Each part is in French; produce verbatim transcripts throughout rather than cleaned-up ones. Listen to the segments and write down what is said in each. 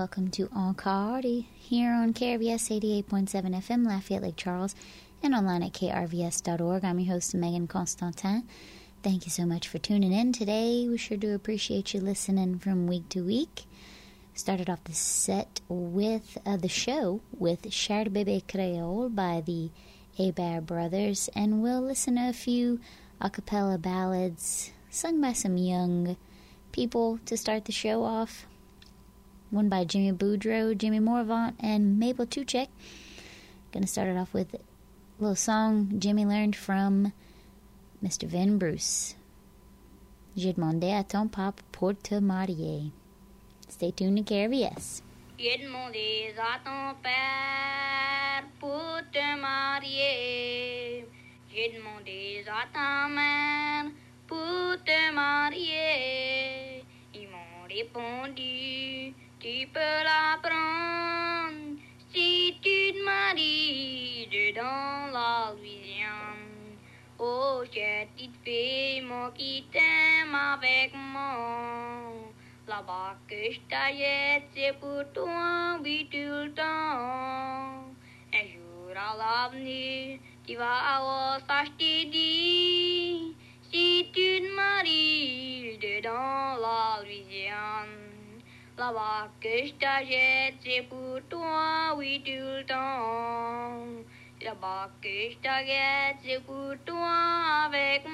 welcome to Encore here on K R V S eighty-eight point seven F M, Lafayette Lake Charles, and online at K R V S dot org. I'm your host, Megan Constantin. Thank you so much for tuning in today. We sure do appreciate you listening from week to week. Started off the set with uh, the show with Cher Bébé Creole by the Hebert Brothers, and we'll listen to a few a cappella ballads sung by some young people to start the show off. One by Jimmy Boudreau, Jimmy Morvant, and Mabel Tuchek. Gonna start it off with a little song Jimmy learned from Mister Vin Bruce. J'ai demandé à ton papa pour te marier. Stay tuned to K R V S. J'ai demandé à ton père pour te marier. J'ai demandé à ta mère pour te marier. Ils m'ont répondu, tu peux la prendre si tu te maries dedans la Louisiane. Oh, chère petite fille, moi qui t'aime avec moi. Là-bas que je t'aillette, c'est pour toi, oui, tout le temps. Un jour à l'avenir, tu vas avoir ça, je t'ai dit. Si tu te maries dedans la Louisiane. Là-bas que je t'aillette, c'est pour toi, oui, tout le temps. Là-bas que je t'aillette, c'est pour toi avec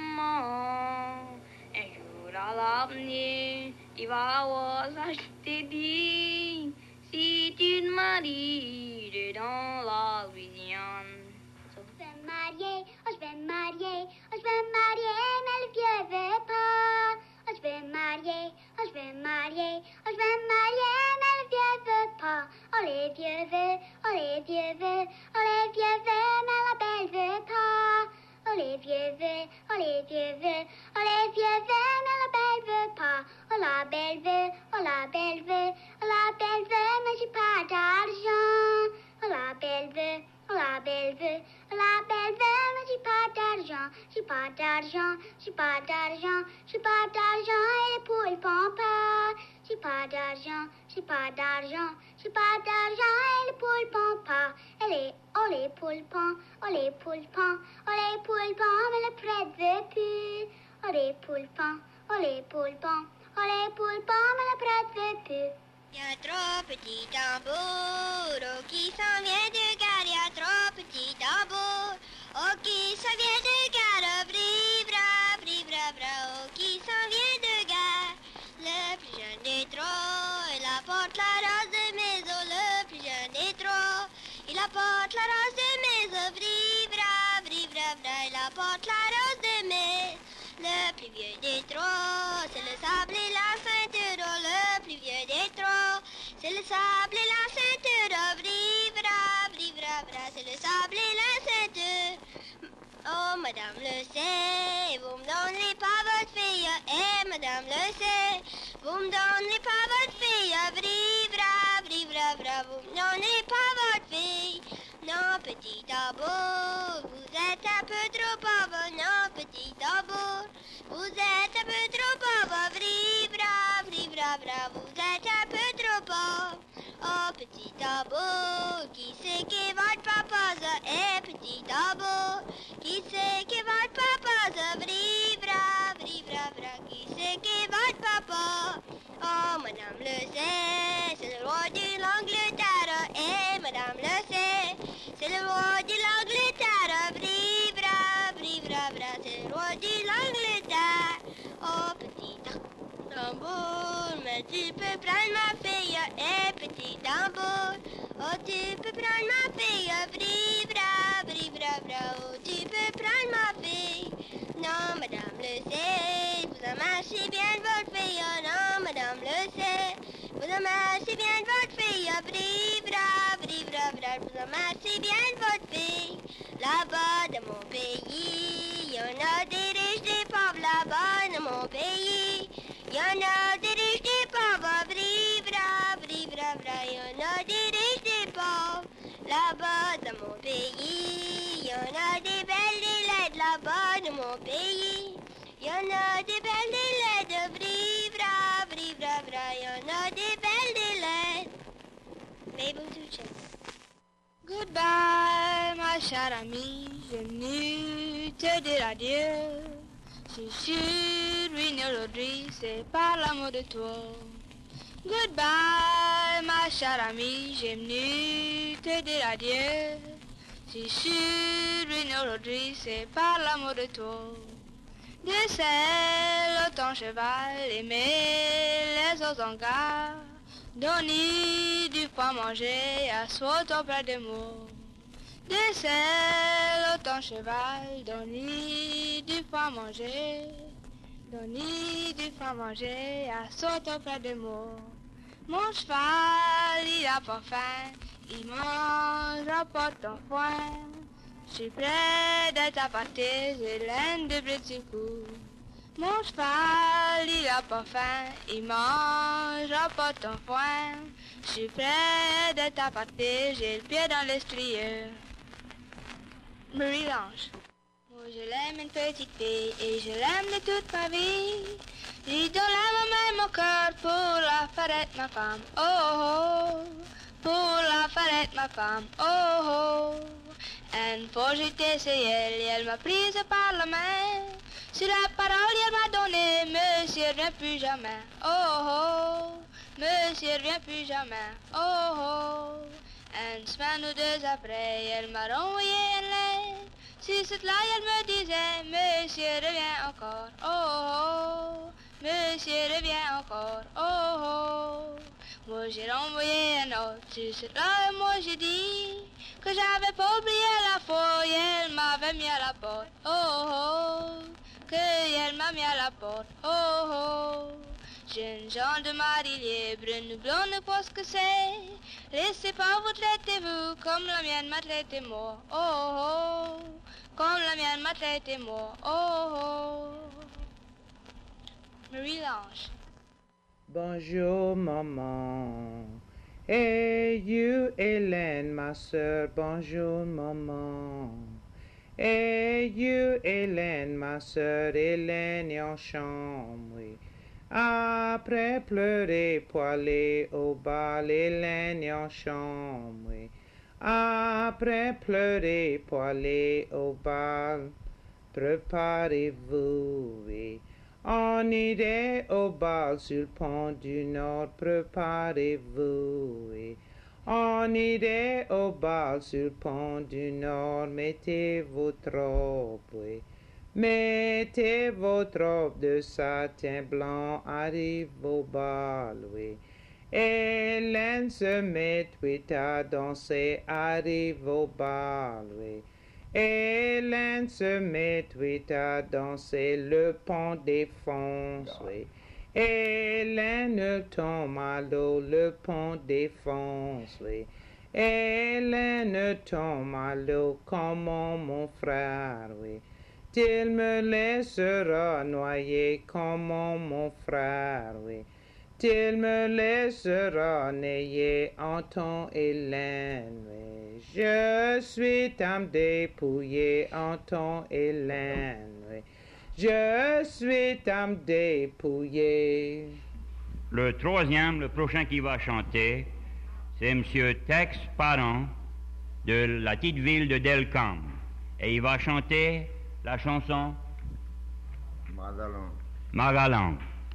moi. Un jour à l'avenir, tu vas avoir ça, je t'ai dit. Si tu te maries dedans la Louisiane. Je vais me marier, oh je vais me marier, oh je vais me marier, mais le vieux veut pas. Oh je vais me marier, oh je vais me marier, oh je vais me marier, mais le vieux veut pas. Oh les vieux veulent, oh les vieux veulent, oh les vieux veulent, mais la belle veut pas. Oh les vieux veulent, oh les vieux veulent, oh les vieux veulent, mais la belle veut pas. Oh la belle veut, oh la belle veut, oh la belle veut, mais j'ai pas d'argent. Oh la belle veut, oh la belle veut, oh la belle veut, mais j'ai pas d'argent. J'ai pas d'argent, j'ai pas d'argent, j'ai pas d'argent, et les poules font pas. J'ai pas d'argent, j'ai pas d'argent, j'ai pas d'argent, et les poules font pas. Et les, oh les poules font, oh les poules font, oh les poules font, mais le prêtre veut plus. Oh les poules font, oh les poules font, oh les poules font, mais le prêtre veut plus. Y'a trop petit tambour, oh qui s'en vient de gare, y'a trop petit tambour, oh qui s'en vient de gare, brivra, brivra, bra, oh qui s'en vient de gare. Le plus jeune des trois, il apporte la rose de maison, le plus jeune des trois, il apporte la rose de maison, brivra, brivra, bra, il apporte la rose de maison. Le plus vieux des trois, c'est le sable et la ceinture, oh, le plus vieux des trois, c'est le sable et la ceinture, oh, brivra, brivra, bra, c'est le sable et la ceinture. Oh, madame le sait, vous me donnerez pas votre fille, eh, madame le sait, vous me donnerez pas votre fille, brivra, brivra, bra, vous me donnerez pas votre fille. Non, petit tambour, vous êtes un peu trop pauvre, non, petit tambour, vous êtes un peu trop pauvre, brivra, brivra, bra, vous êtes un peu trop pauvre. Oh, petit tambour, qui c'est qui est votre papa, eh, petit tambour, qui c'est qui est votre papa, brivra, brivra, bra, qui c'est qui est votre papa. Oh, madame le sait, c'est le roi de l'Angleterre, eh, madame le sait, c'est le roi de l'Angleterre, brivra, brivra, bra, c'est le roi de l'Angleterre. Oh, petit tambour, mais tu peux prendre ma fille, eh, petit tambour, oh, tu peux prendre ma fille, brivra, brivra, bra, oh, tu peux prendre ma fille. Non, madame le sait, vous amassez bien votre fille, oh, non, madame le sait, vous amassez bien votre fille, brivra, brivra, bra, vous amassez bien votre fille. Là-bas dans mon pays, y en a des riches, des pauvres, là-bas dans mon pays. Y en a des riches, des pauvres, brivra, brivra, bra, y en a des riches, des pauvres. Là-bas dans mon pays, y en a des belles, des laides, là-bas dans mon pays. Y en a des belles, des laides, brivra, brivra, bra, y en a des belles, des laides. Goodbye, ma chère amie, j'ai venu te dire adieu. Si je suis ruiné aujourd'hui, c'est par l'amour de toi. Goodbye, ma chère amie, j'ai venu te dire adieu. Si je suis ruiné aujourd'hui, c'est par l'amour de toi. De celle, ton cheval, aimer les autres en gare. Donner du pain manger, asseoir-toi près de moi. De celle, ton cheval, donner du pain manger. Donner du pain manger, asseoir-toi près de moi. Mon cheval, il a pas faim, il mangera pas ton foin. Je suis près de ta pâté, j'ai l'aine de petit coup. Mon cheval, il a pas faim, il mangera pas ton foin. Je suis près de ta pâté, j'ai le pied dans l'estrieur. Marie Lange. Moi je l'aime une petite fille et je l'aime de toute ma vie. J'ai dans la main mon cœur pour la faire être ma femme. Oh oh, pour la faire être ma femme. Oh oh. Une fois j'étais essayée, elle m'a prise par la main. Sur la parole elle m'a donné, monsieur reviens plus jamais. Oh oh, monsieur reviens plus jamais. Oh oh. Une semaine ou deux après, elle m'a renvoyé une lettre. Sur cette là elle me disait, monsieur reviens encore. Oh oh, monsieur reviens encore. Oh oh. Moi j'ai renvoyé un autre. Sur cette là moi j'ai dit que j'avais pas oublié la fois, elle m'avait mis à la porte. Oh oh, que elle m'a mis à la porte. Oh oh. Jeune gens de Marillier, brune ou blonde, pas ce que c'est. Laissez pas vous traiter vous comme la mienne m'a traité moi. Oh oh, comme la mienne m'a traité moi. Oh oh. Marie Lange. Bonjour maman. Hey you Hélène, ma sœur, bonjour maman. Hey you Hélène, ma sœur, Hélène est en chambre, oui. Après pleurer, poiler au bal, Hélène est en chambre, oui. Après pleurer, poiler au bal, préparez-vous, oui. On irait au bal sur le pont du Nord, préparez-vous, oui. On irait au bal sur le pont du Nord, mettez votre robe, oui. Mettez votre robe de satin blanc, arrive au bal, oui. Hélène se met vite à danser, arrive au bal, oui. Hélène se met vite à danser, le pont défonce, oui. Hélène tombe à l'eau, le pont défonce, oui. Hélène tombe à l'eau, comment mon frère, oui. Il me laissera noyer, comment mon frère, oui. Il me laissera nayer en ton Hélène, oui. Je suis âme dépouillée en ton Hélène, oui. Je suis âme dépouillée. Le troisième, le prochain qui va chanter, c'est M. Tex Parent de la petite ville de Delcambre. Et il va chanter la chanson Magalan. Magalan.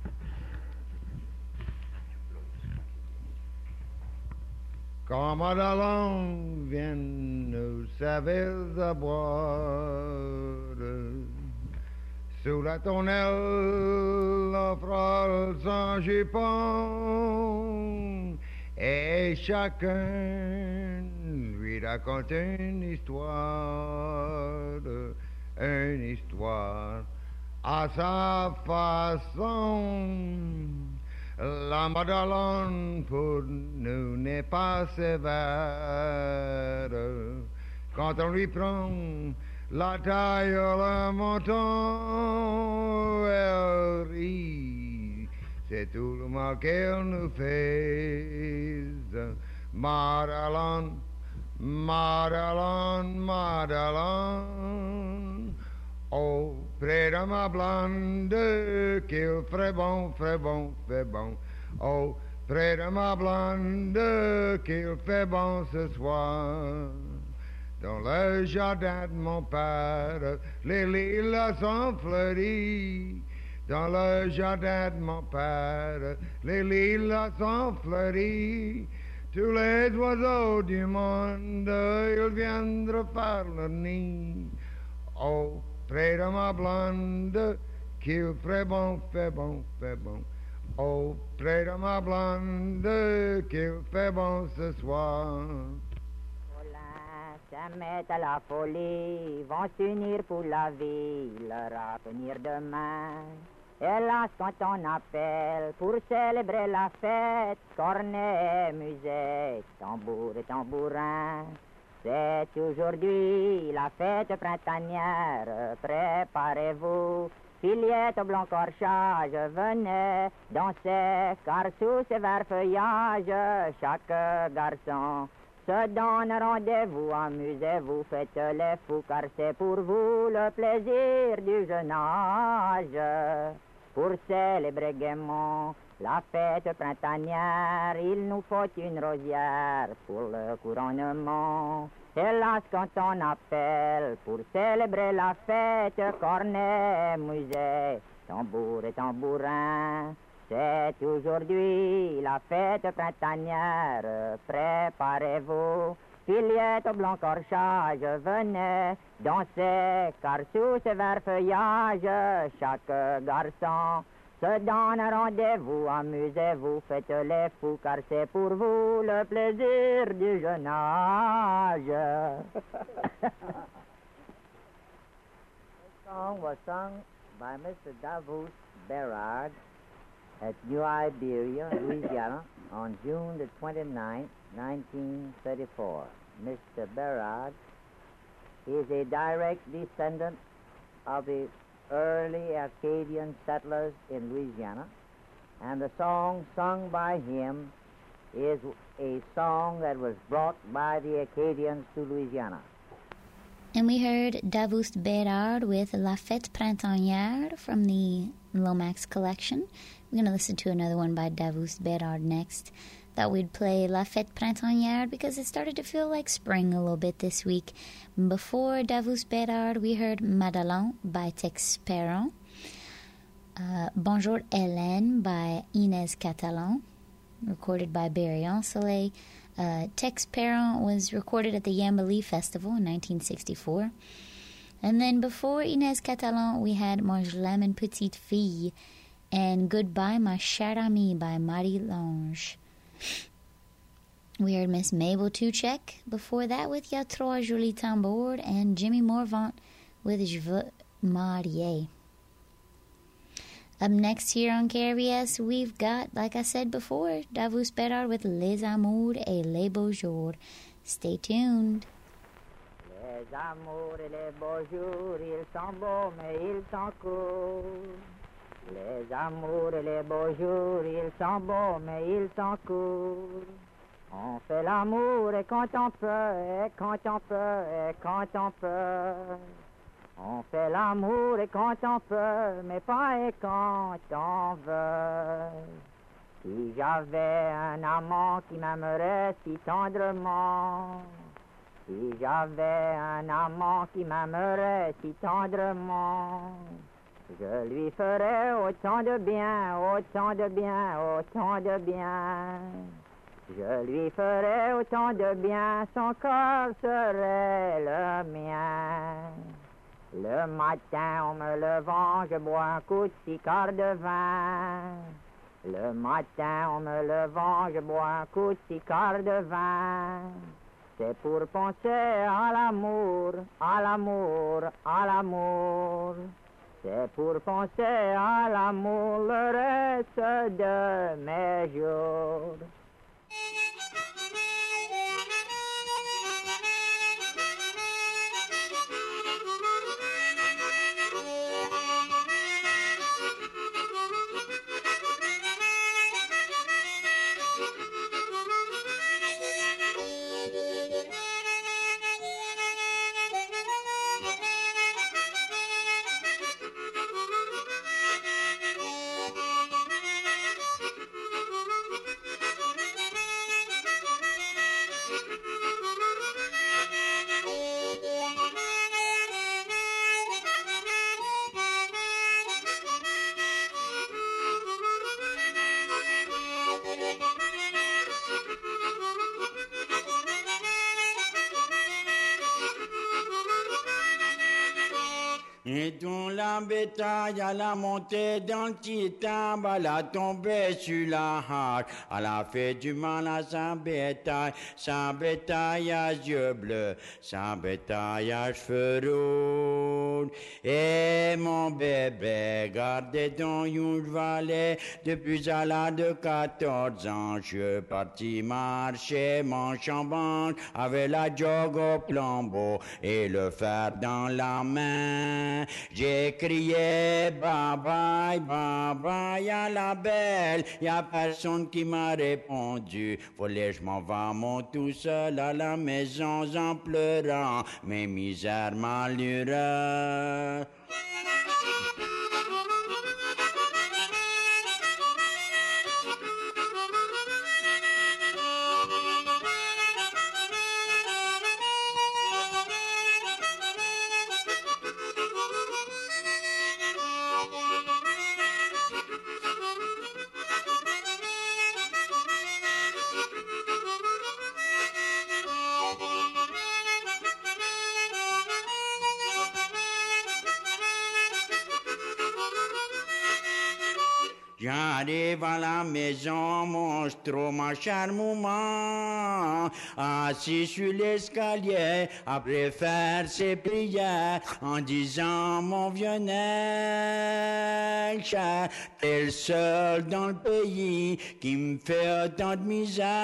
Quand Magalan vient nous servir à boire, sous la tonnelle, la frôle sans jupon, et chacun lui raconte une histoire, une histoire à sa façon. La Madeleine pour nous n'est pas sévère. Quand on lui prend la taille, le menton, elle rit. C'est tout le mal qu'elle nous fait. Madeleine, Madeleine, Madeleine, oh, près de ma blonde, qu'il ferait bon, ferait bon, fait bon. Oh, près de ma blonde, qu'il fait bon ce soir. Dans le jardin de mon père, les lilas sont fleuris. Dans le jardin de mon père, les lilas sont fleuris. Tous les oiseaux du monde, ils viendront faire leur nid. Oh, près de ma blonde, qu'il ferait bon, fait bon, fait bon. Oh, près de ma blonde, qu'il fait bon ce soir. Se mettent à la folie, vont s'unir pour la vie, leur avenir demain. Hélas, quand on appelle pour célébrer la fête, cornet et musette, tambour et tambourin. C'est aujourd'hui la fête printanière, préparez-vous. Fillette au blanc corchage, venez danser, car sous ces verts feuillages, chaque garçon se donne rendez-vous, amusez-vous, faites les fous, car c'est pour vous le plaisir du jeune âge. Pour célébrer gaiement la fête printanière, il nous faut une rosière pour le couronnement. Hélas, quand on appelle pour célébrer la fête, cornet, musette, tambour et tambourin. C'est aujourd'hui la fête printanière, préparez-vous. Fillette au blanc corchage, venez danser, car sous ce vert feuillage, chaque garçon se donne rendez-vous, amusez-vous, faites les fous, car c'est pour vous le plaisir du jeune âge. This song was sung by Mister Davos Berard at New Iberia, Louisiana, on June the twenty-ninth, nineteen thirty-four. Mister Berard is a direct descendant of the early Acadian settlers in Louisiana, and the song sung by him is a song that was brought by the Acadians to Louisiana. And we heard Davos Berard with La Fête Printanière from the Lomax collection. We're going to listen to another one by Davos Berard next. Thought we'd play La Fête Printanière because it started to feel like spring a little bit this week. Before Davos Berard, we heard Madeleine by Tex Perron. Uh, Bonjour Hélène by Inez Catalan, recorded by Barry Ancelet. Uh, Tex Perron was recorded at the Yambali Festival in nineteen sixty-four. And then before Inez Catalan, we had Moi je l'aime une petite fille and Goodbye Ma chère amie by Marie Lange. We heard Miss Mabel Tuchek before that with Y'a trois jolis tambours and Jimmy Morvant with Je veux marier. Up next here on K R V S, we've got, like I said before, Davos Berard with Les Amours et les Beaux Jours. Stay tuned. Les amours et les beaux jours, ils sont beaux mais ils sont courts. Les amours et les beaux jours, ils sont beaux mais ils sont courts. On fait l'amour et quand on peut, et quand on peut, et quand on peut. On fait l'amour et quand on peut, mais pas et quand on veut. Si j'avais un amant qui m'aimerait si tendrement, si j'avais un amant qui m'aimerait si tendrement, je lui ferais autant de bien, autant de bien, autant de bien. Je lui ferais autant de bien, son corps serait le mien. Le matin, en me levant, je bois un coup de six quarts de vin. Le matin, en me levant, je bois un coup de six quarts de vin. C'est pour penser à l'amour, à l'amour, à l'amour. C'est pour penser à l'amour le reste de mes jours. Et dans la bétail, à la montée dans le titan, à la tombée sur la hache, à la fait du mal à sa bétail, sa bétail à yeux bleus, sa bétail à cheveux rouges. Et mon bébé, gardez dans une vallée, depuis à l'âge de quatorze ans, je partis marcher, mon chambon, avec la jogue au flambeau et le fer dans la main. J'ai crié bye bye, bye bye à la belle. Y a personne qui m'a répondu. Volé, je m'en vais mon tout seul à la maison en pleurant mes misères malheureuses. J'arrive à la maison, monstro, ma chère maman, assis sur l'escalier, après faire ses prières, en disant, mon vieux nègre cher, t'es le seul dans le pays qui me fait autant de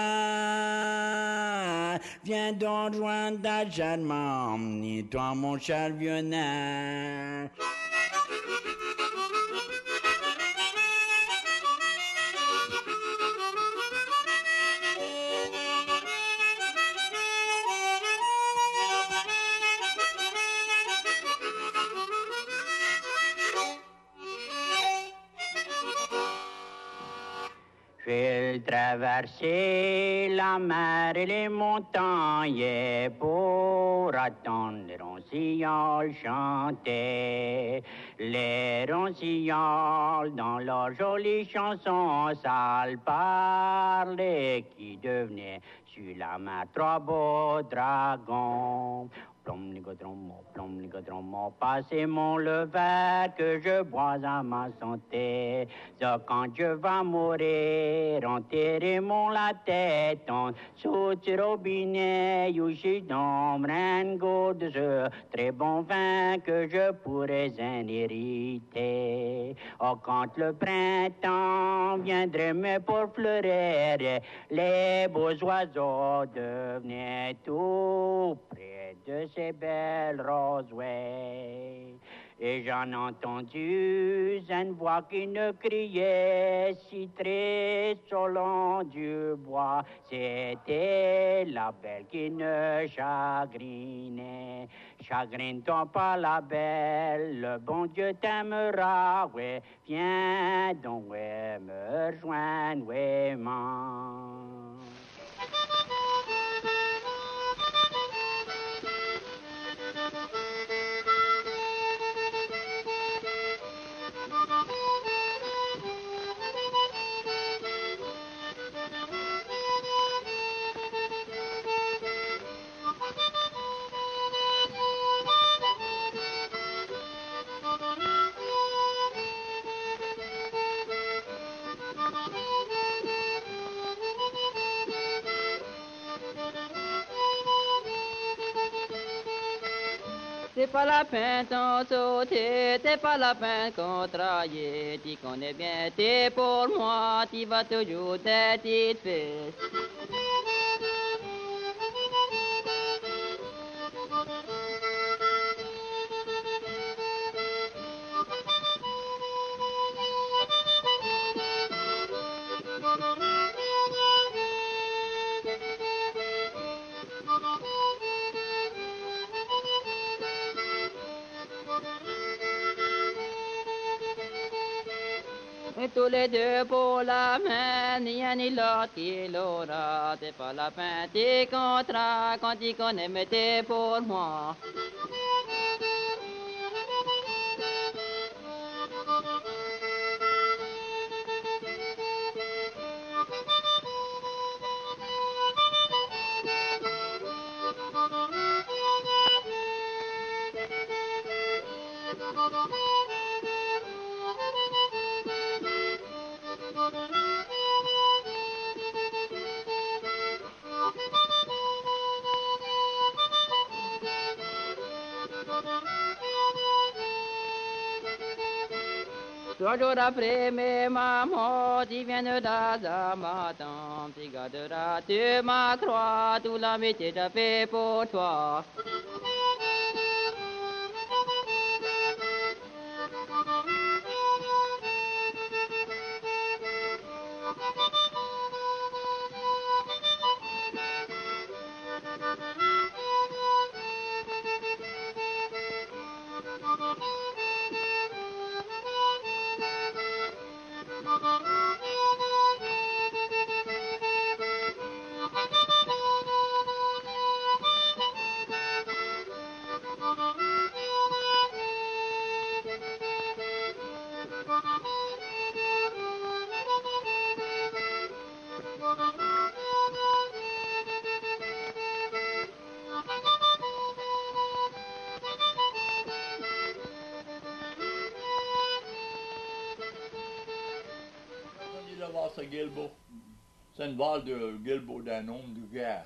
misère. Viens donc rejoindre ta germaine, ni toi, mon cher vieux nègre. J'ai traversé la mer et les montagnes pour attendre les ronsillons chanter. Les ronsillons dans leurs jolies chansons sales parlaient qui devenaient sur la mer trois beaux dragons. Plom ligodromo, plom ligodromo, passez-moi le verre que je bois à ma santé. Ça, quand je vais mourir, enterrez-moi la tête en sous le robinet, youchi dans m'rengo de ce très bon vin que je pourrais en hériter. Oh, quand le printemps viendrait me pour fleurir, les beaux oiseaux devenaient tout près de ces belles roses, ouais. Et j'en ai entendu une voix qui ne criait si triste au long du bois. C'était la belle qui ne chagrinait. Chagrine-toi pas la belle, le bon Dieu t'aimera, ouais. Viens donc, ouais, me rejoindre, ouais, man. C'est pas la peine d'en sauter, c'est pas la peine qu'on travaille. Tu connais bien, t'es pour moi, tu vas toujours t'être fait. Tous les deux pour la main, ni un ni l'autre qui l'aura. C'est pas la peine des contrats quand tu connais, mais t'es pour moi. Trois jours après mes mamans, tu viens de d'Azamatan, tu garderas tu ma croix, tout l'amitié j'ai fait pour toi. C'est une balle de Gilbo d'un homme de guerre.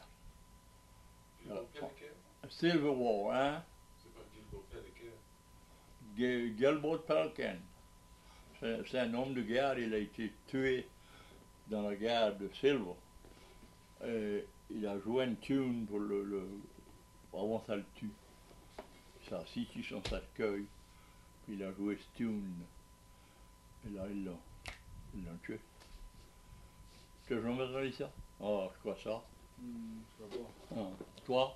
Silver War, hein? C'est pas Gilbo Pelican. Gilbo Pelican. C'est un homme de guerre, il a été tué dans la guerre de Silver. Et il a joué une tune pour le, le avant ça le tue. Il s'est assis sur son cercueil, puis il a joué cette tune. Et là, ils l'ont, ils l'ont tué. Que je me mettrai ça? Oh, je crois ça. Mm, je vois. Ah, toi?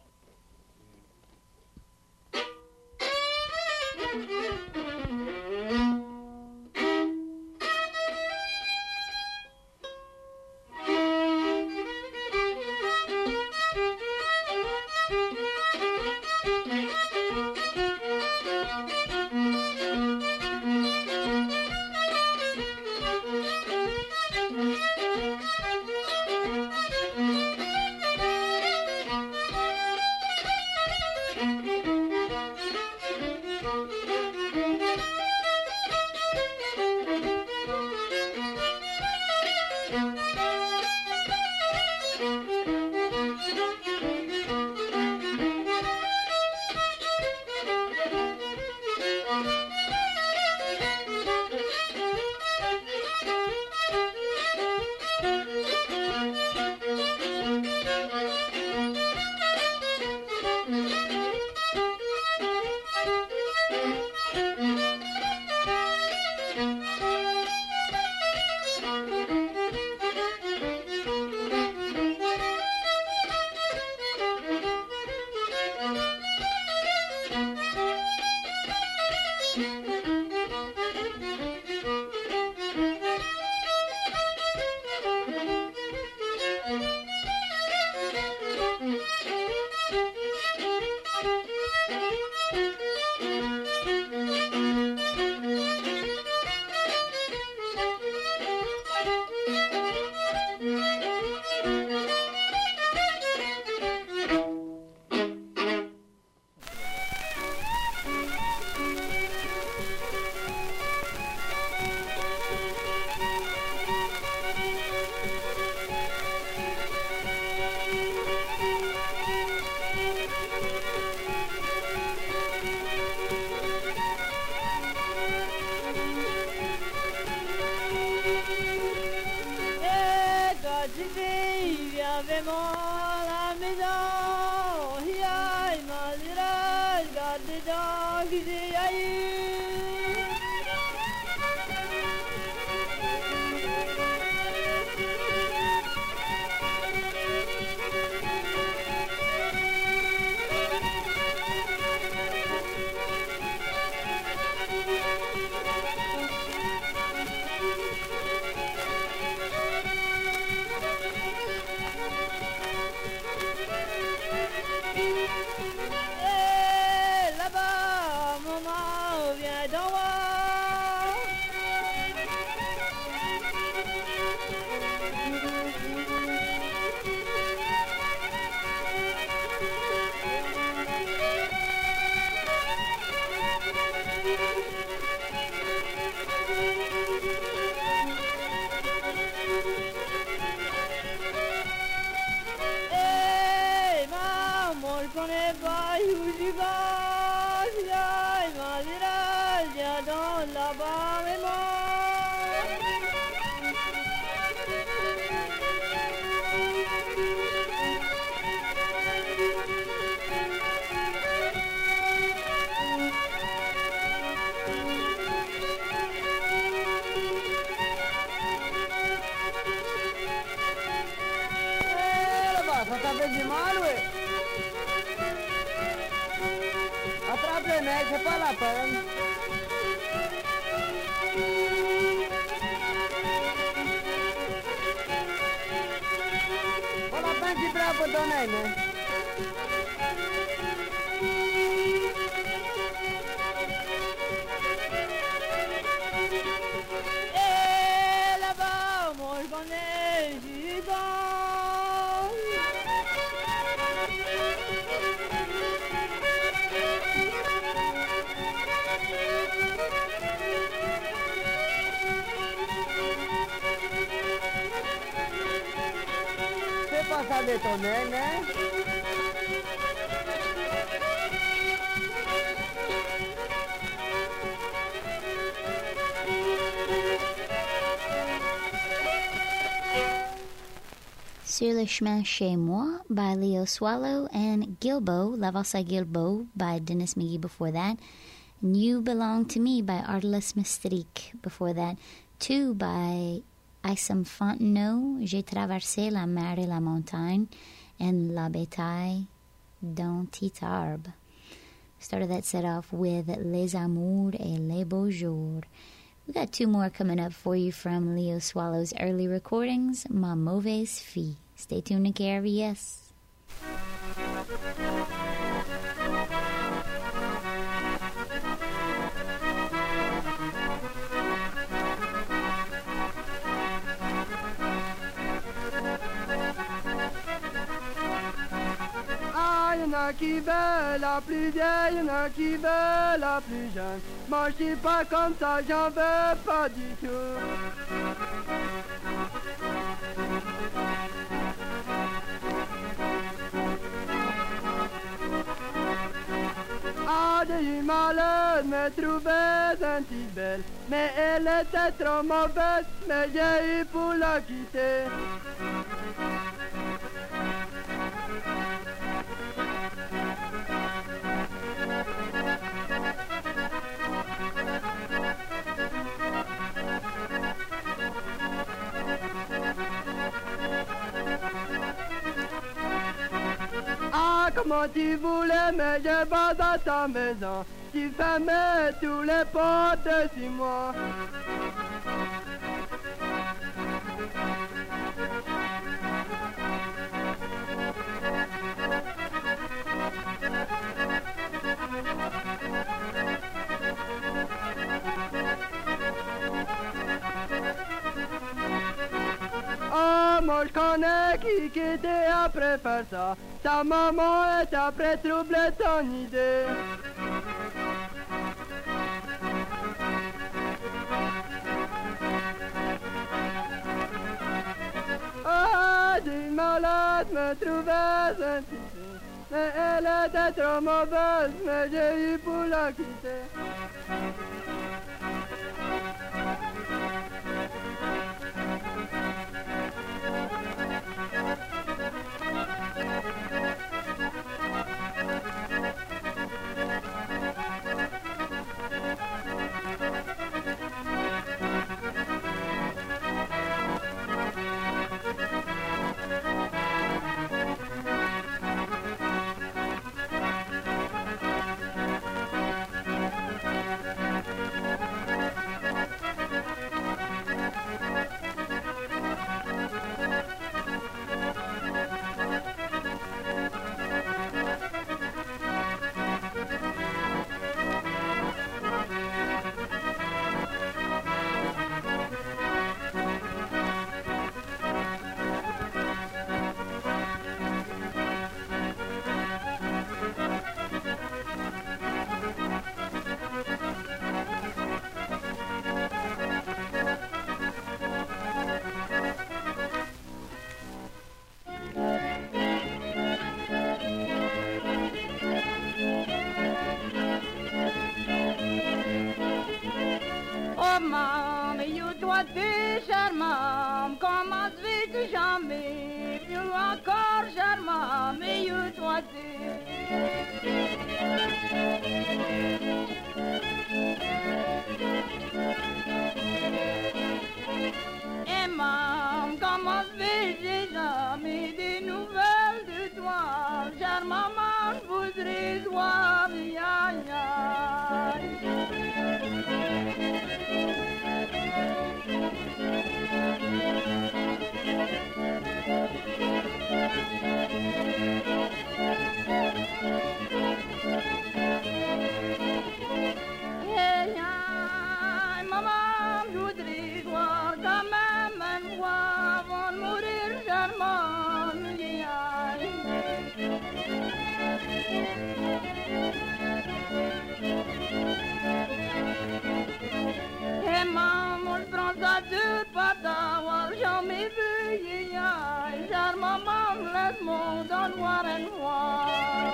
Ça fait du mal, oui. Attrape les mecs, c'est pas la peine. Pas la peine du bras pour donner, mais... Et là-bas, moi je connais Giban. C'est pas ça d'étonner, hein? Sur le chemin chez moi by Leo Swallow, and Gilbo, La Valse à Gilbo by Dennis McGee before that. And You Belong to Me by Artelis Mystique before that. Two by Isom Fontenot, J'ai traversé la mer et la montagne, and La Bataille d'un Titarbe. Started that set off with Les Amours et Les Beaux Jours. We got two more coming up for you from Leo Swallow's early recordings, Ma Mauvaise Fille. Stay tuned to K R V S. Ah, y'en a qui veulent la plus vieille, y'en a qui veulent la plus jeune. Moi je suis pas comme ça, j'en veux pas du tout. Ah, j'ai eu malheur de me trouver un petit belle, mais elle était trop mauvaise, mais j'ai eu pour la quitter. Ah, comment tu voulais, mais je vais dans ta maison. Tu fermais tous les portes de six mois. Oh, moi je connais qui qui était après faire ça. Ta maman est après troubler ton idée. Ah, du malade me trouvais un petit peu, mais elle était trop mauvaise, mais j'ai eu pour la quitter. toi t'es charmant, comment veux-tu jamais, mieux encore charmant, mieux toi t'es. Et maman, comment vais-je jamais des nouvelles de toi, car maman, je voudrais voir, aïe, aïe. Hey, aïe, maman, je voudrais voir quand même une fois avant de mourir charmant, aïe, aïe. Et maman, je prends ça dur par d'avoir jamais vu, aïe, aïe, car maman, laisse-moi d'en voir une fois.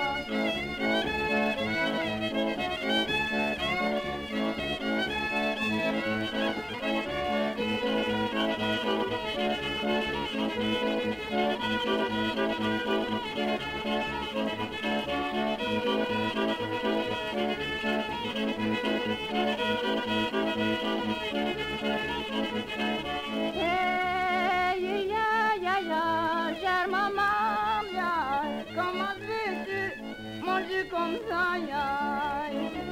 Hey, ya, ya, ya, chère maman, ya, comment veux-tu manger comme ça, ya?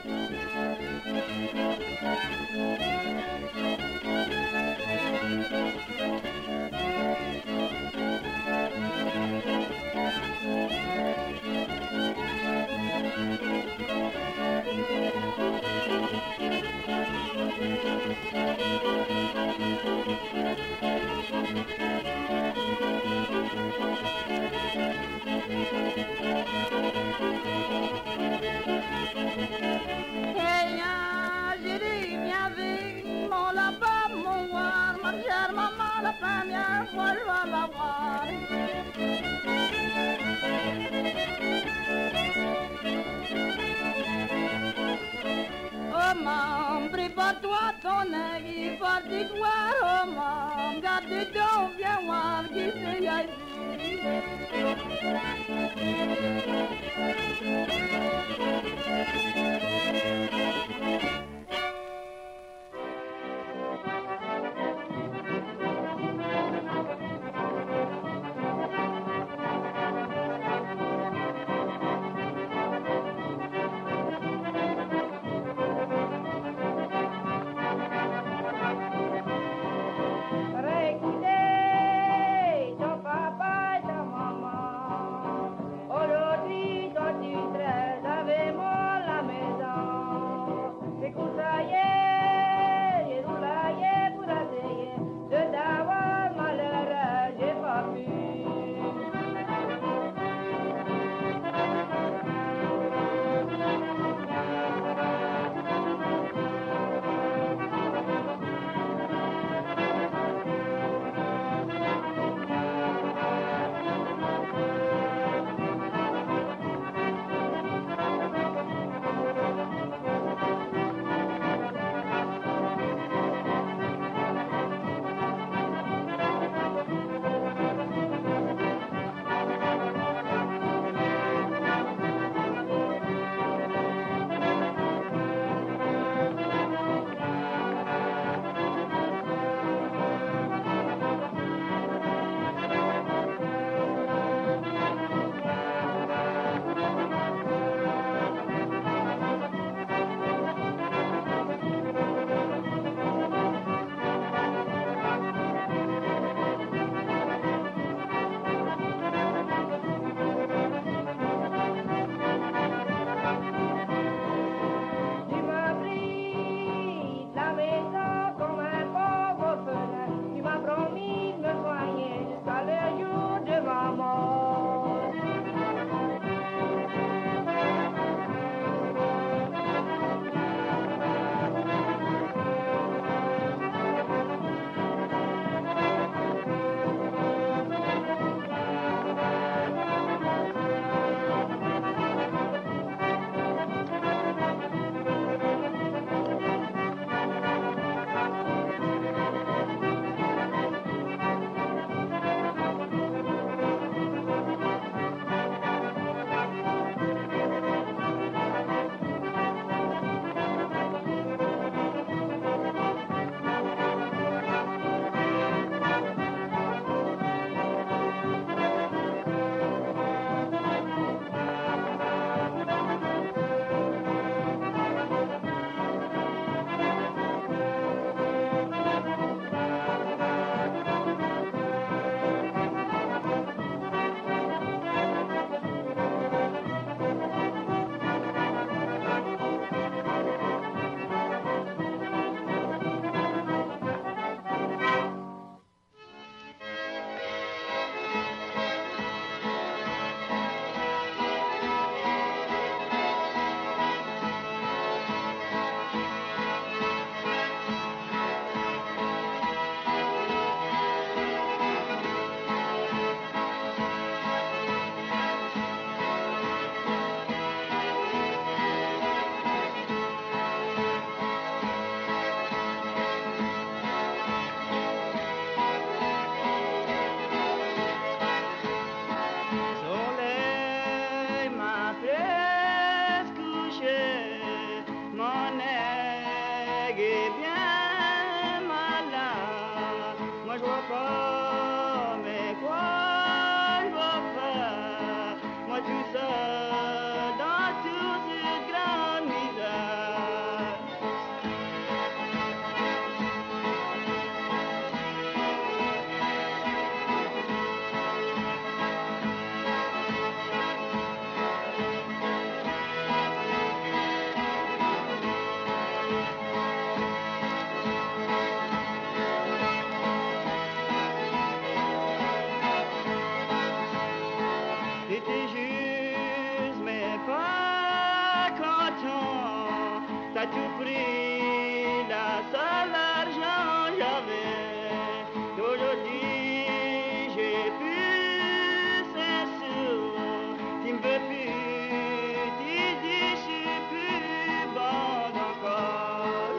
Hey, ya, j'ai dit, viens vite, mon lapin, mon voir, ma chère maman, la première fois, je vais la voir. Oh, maman, prépare-toi ton avis, parti voir, oh, maman, garde donc, viens voir qui c'est ici. Aujourd'hui, toi tu traites tout prix, la seule argent j'avais. D'aujourd'hui, j'ai plus c'est sûr. Tu me veux plus, tu dis je suis plus bon encore.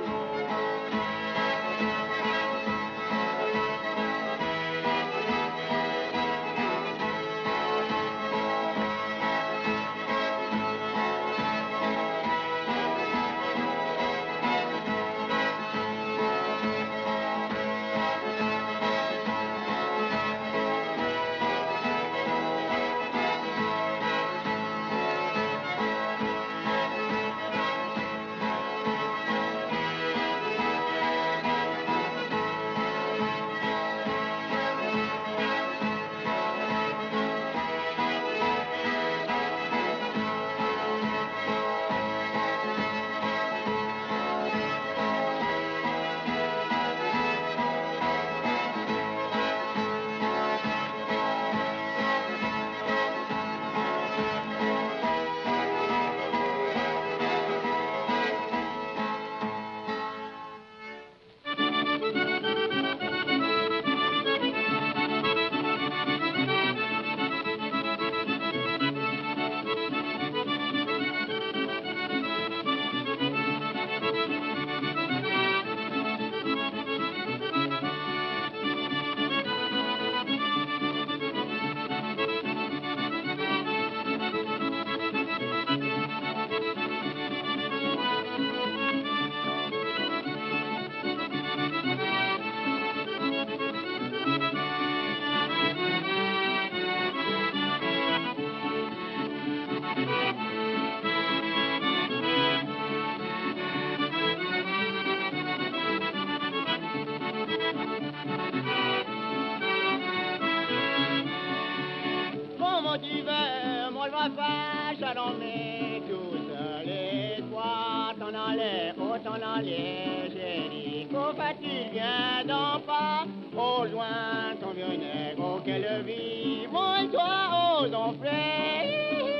Comment tu veux, moi je vais faire jalonner tous les soirs. T'en allais, oh t'en allais, j'ai dit qu'au fait tu viens d'en pas. Au loin, ton vieux nègre auquel vit, moi et toi aux enfers.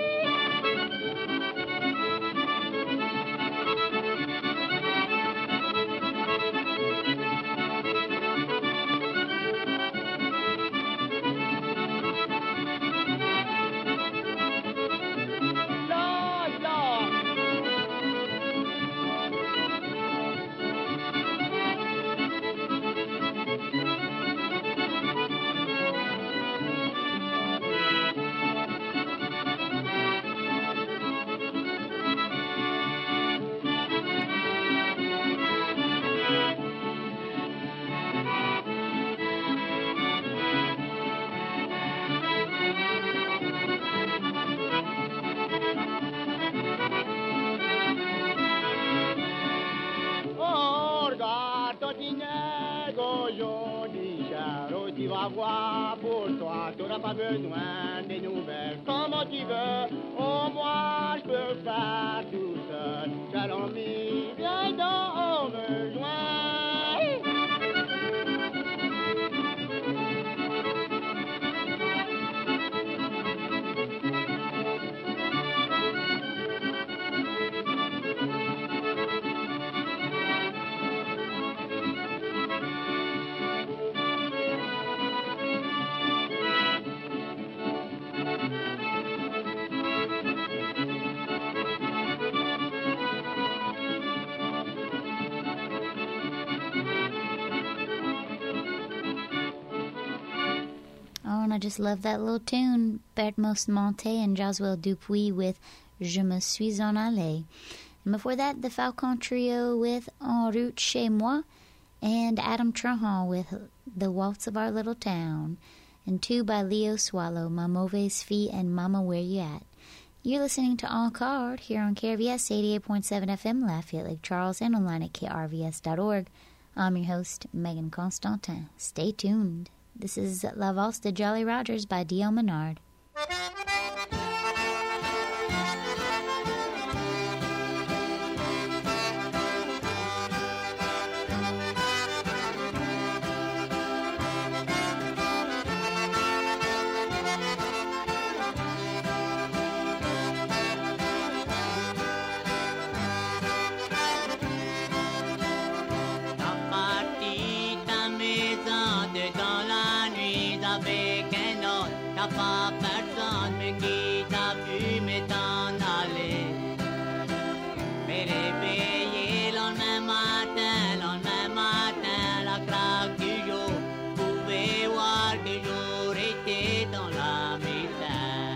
Tu vas voir pour toi, tu n'auras pas besoin des nouvelles. Comment tu veux, oh moi je peux faire tout seul. Jalomie, viens donc me joindre. I just love that little tune. Bertmos Monte and Joswell Dupuis with Je me suis en allé. And before that, the Falcon Trio with En route chez moi, and Adam Trahan with The Waltz of Our Little Town, and two by Leo Swallow, Ma Mauvaise Fille and Mama Where You At. You're listening to En Card here on K R V S eighty-eight point seven F M, Lafayette Lake Charles, and online at K R V S dot org. I'm your host, Megan Constantin. Stay tuned. This is La Valse de Jolly Rogers by D L Menard. Y'a pas personne mais qui t'a vu m'en aller. Mais réveillé le lendemain matin, le lendemain matin, la craque du jour, pouvait voir que j'aurais été dans la misère.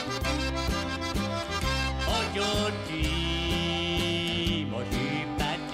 Aujourd'hui, moi je suis parti.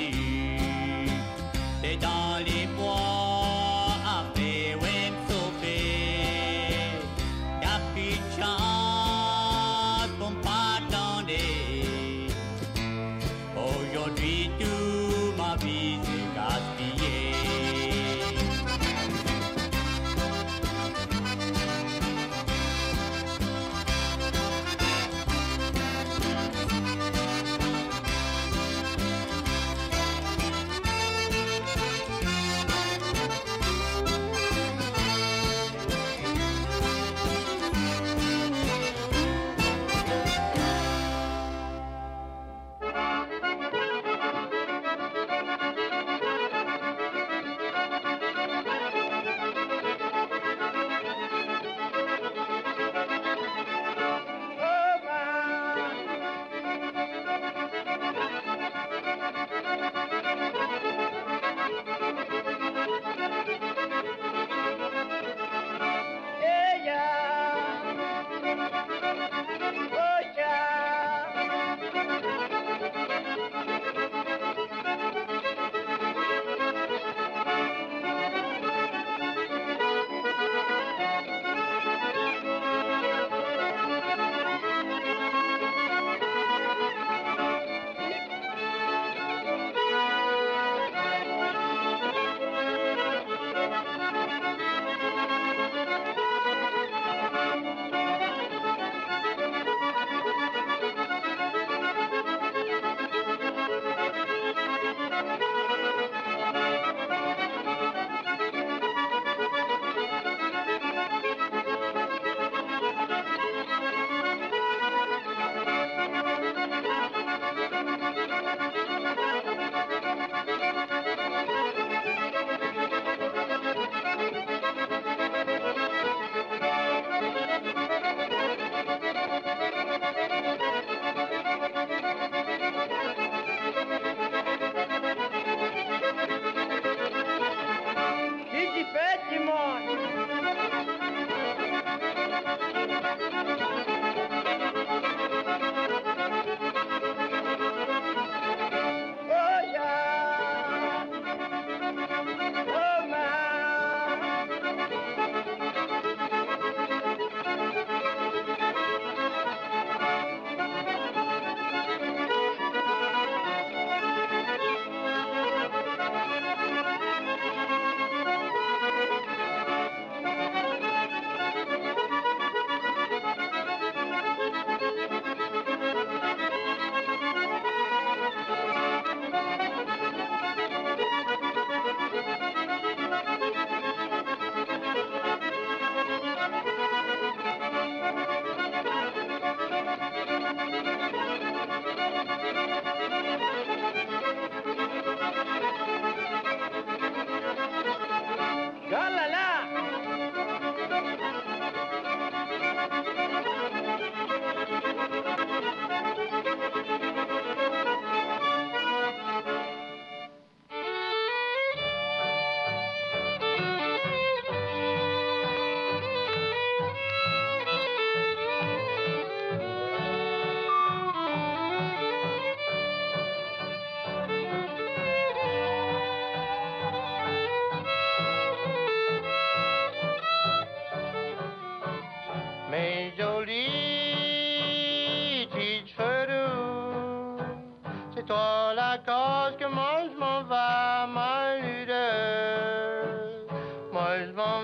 toi la cause que moi je m'en vais, ma lutte. Moi je m'en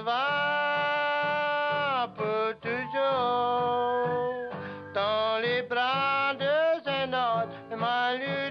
vais pour toujours dans les bras de un autre, ma lutte.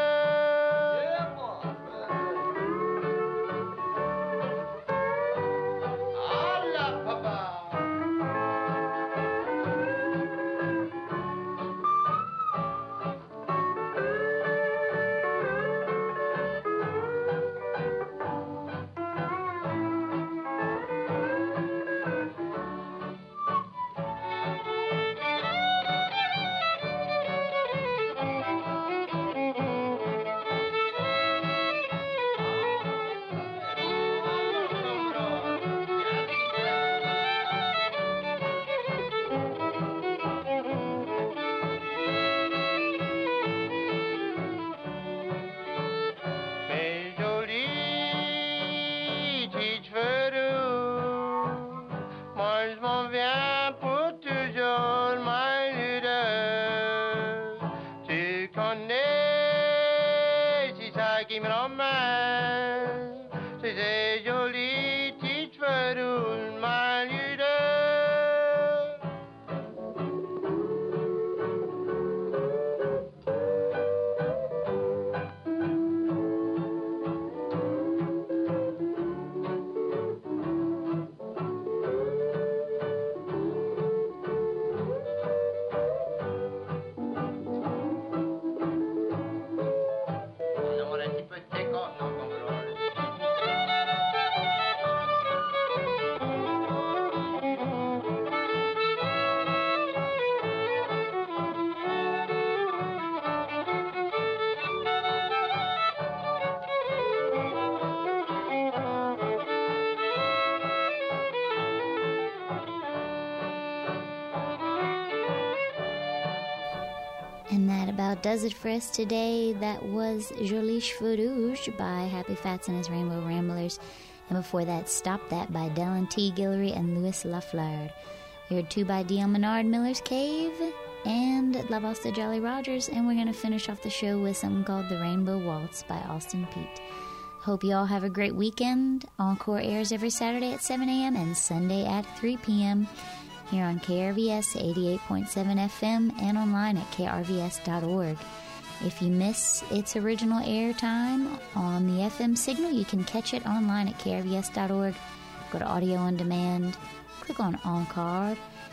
And that about does it for us today. That was Jolie Cheveux Rouge by Happy Fats and his Rainbow Ramblers. And before that, Stop That by Dylan T. Guillory and Louis Lafleur. We heard two by Dion Menard, Miller's Cave, and La Voz de Jolly Rogers. And we're going to finish off the show with something called The Rainbow Waltz by Austin Peete. Hope you all have a great weekend. Encore airs every Saturday at seven a.m. and Sunday at three p.m. here on K R V S eighty-eight point seven F M and online at K R V S dot org. If you miss its original airtime on the F M signal, you can catch it online at K R V S dot org. Go to Audio on Demand, click on Encore,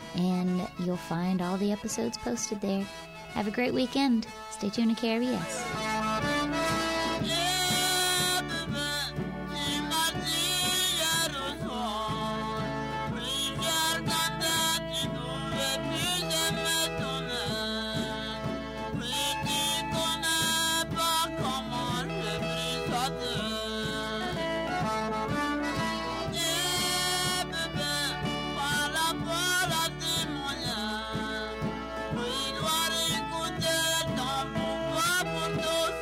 and you'll find all the episodes posted there. Have a great weekend. Stay tuned to K R V S. Pour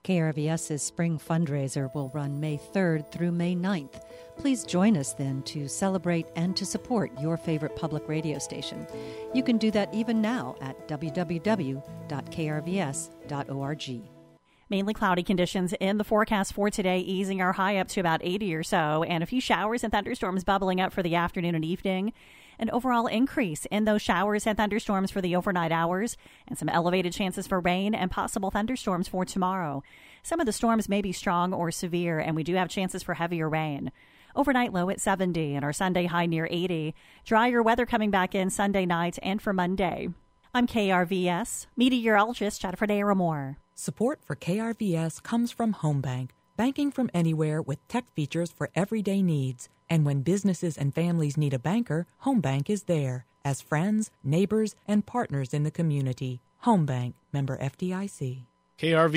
KRVS's spring fundraiser will run May third through May ninth. Please join us then to celebrate and to support your favorite public radio station. You can do that even now at w w w dot k r v s dot org. Mainly cloudy conditions in the forecast for today, easing our high up to about eighty or so, and a few showers and thunderstorms bubbling up for the afternoon and evening. An overall increase in those showers and thunderstorms for the overnight hours, and some elevated chances for rain and possible thunderstorms for tomorrow. Some of the storms may be strong or severe, and we do have chances for heavier rain. Overnight low at seventy and our Sunday high near eighty. Drier weather coming back in Sunday night and for Monday. I'm K R V S meteorologist Jennifer Daramore. Support for K R V S comes from HomeBank, banking from anywhere with tech features for everyday needs. And when businesses and families need a banker, HomeBank is there as friends, neighbors, and partners in the community. HomeBank, member F D I C. K R V